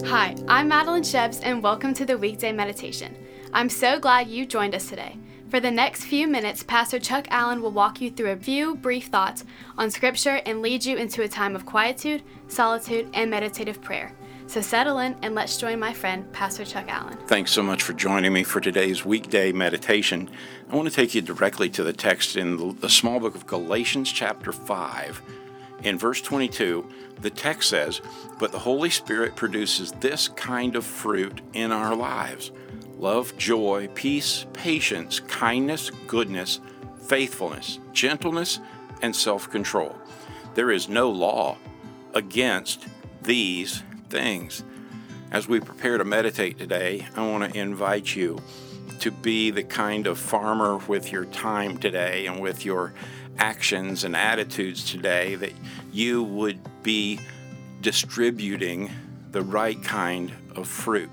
Hi, I'm Madeline Shebs, and welcome to the Weekday Meditation. I'm so glad you joined us today. For the next few minutes, Pastor Chuck Allen will walk you through a few brief thoughts on Scripture and lead you into a time of quietude, solitude, and meditative prayer. So settle in and let's join my friend, Pastor Chuck Allen. Thanks so much for joining me for today's weekday meditation. I want to take you directly to the text in the small book of Galatians chapter 5. In verse 22, the text says, "But the Holy Spirit produces this kind of fruit in our lives: love, joy, peace, patience, kindness, goodness, faithfulness, gentleness, and self-control. There is no law against these things." As we prepare to meditate today, I want to invite you to be the kind of farmer with your time today and with your actions and attitudes today, that you would be distributing the right kind of fruit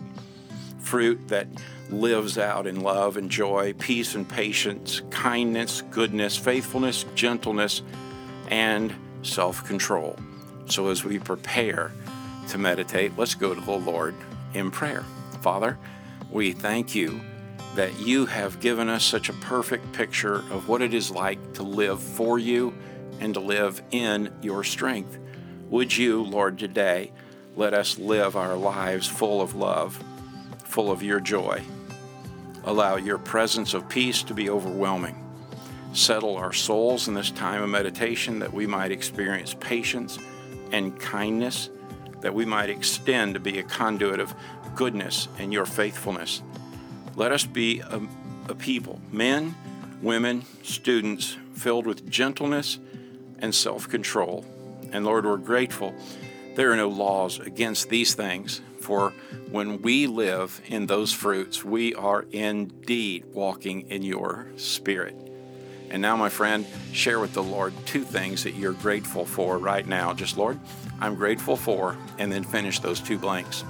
that lives out in love and joy, peace and patience, kindness, goodness, faithfulness, gentleness, and self-control. So as we prepare to meditate, let's go to the Lord in prayer. Father, we thank you that you have given us such a perfect picture of what it is like to live for you and to live in your strength. Would you, Lord, today let us live our lives full of love, full of your joy. Allow your presence of peace to be overwhelming. Settle our souls in this time of meditation, that we might experience patience and kindness, that we might extend to be a conduit of goodness and your faithfulness. Let us be a people, men, women, students, filled with gentleness and self-control. And Lord, we're grateful there are no laws against these things, for when we live in those fruits, we are indeed walking in your Spirit. And now, my friend, share with the Lord two things that you're grateful for right now. Just, Lord, I'm grateful for, and then finish those two blanks.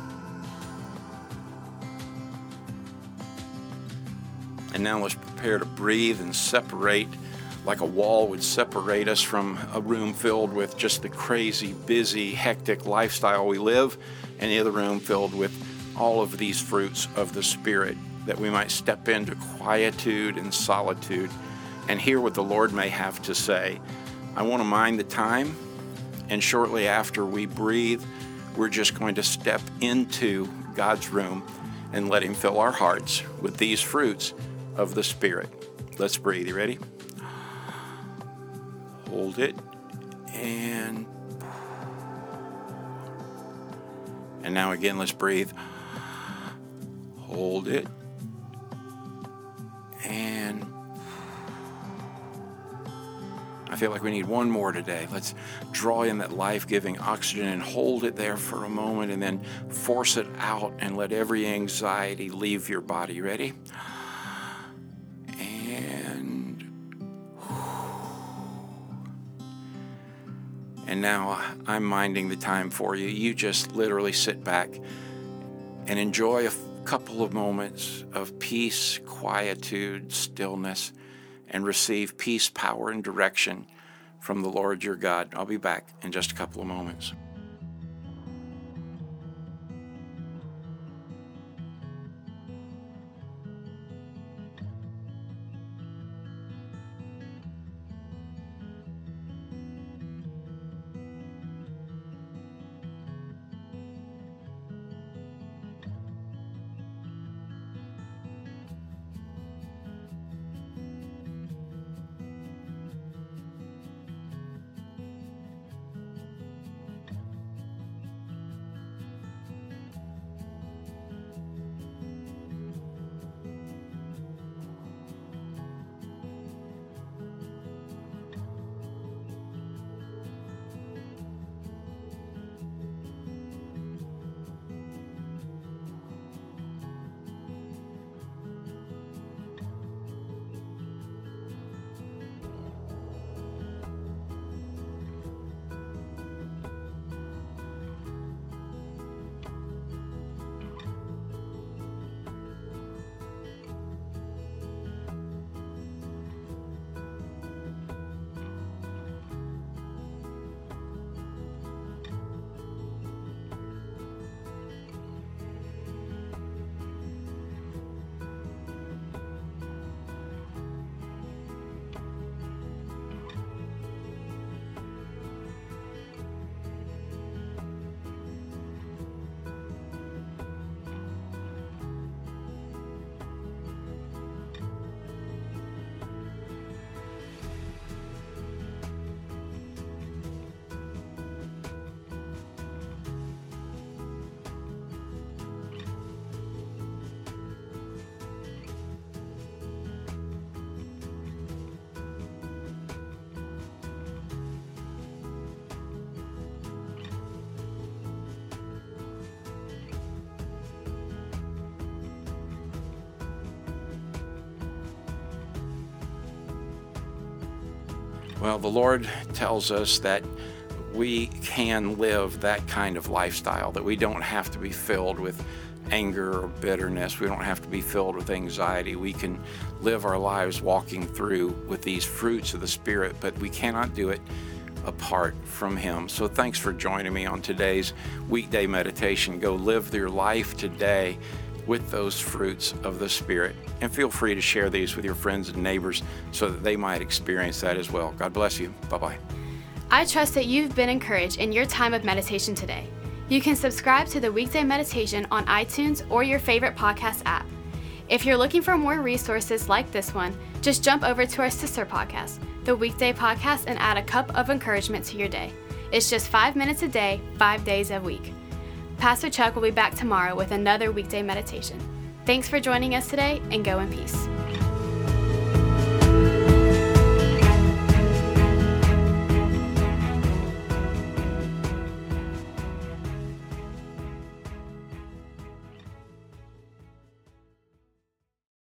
And now let's prepare to breathe and separate, like a wall would separate us from a room filled with just the crazy, busy, hectic lifestyle we live, and the other room filled with all of these fruits of the Spirit, that we might step into quietude and solitude and hear what the Lord may have to say. I want to mind the time, and shortly after we breathe, we're just going to step into God's room and let Him fill our hearts with these fruits of the Spirit. Let's breathe. You ready? Hold it, and now again, let's breathe. Hold it, and I feel like we need one more today. Let's draw in that life-giving oxygen and hold it there for a moment, and then force it out and let every anxiety leave your body. Ready? And now I'm minding the time for you. You just literally sit back and enjoy a couple of moments of peace, quietude, stillness, and receive peace, power, and direction from the Lord your God. I'll be back in just a couple of moments. Well, the Lord tells us that we can live that kind of lifestyle, that we don't have to be filled with anger or bitterness. We don't have to be filled with anxiety. We can live our lives walking through with these fruits of the Spirit, but we cannot do it apart from Him. So thanks for joining me on today's weekday meditation. Go live your life today with those fruits of the Spirit. And feel free to share these with your friends and neighbors so that they might experience that as well. God bless you. Bye-bye. I trust that you've been encouraged in your time of meditation today. You can subscribe to the Weekday Meditation on iTunes or your favorite podcast app. If you're looking for more resources like this one, just jump over to our sister podcast, the Weekday Podcast, and add a cup of encouragement to your day. It's just 5 minutes a day, 5 days a week. Pastor Chuck will be back tomorrow with another weekday meditation. Thanks for joining us today, and go in peace.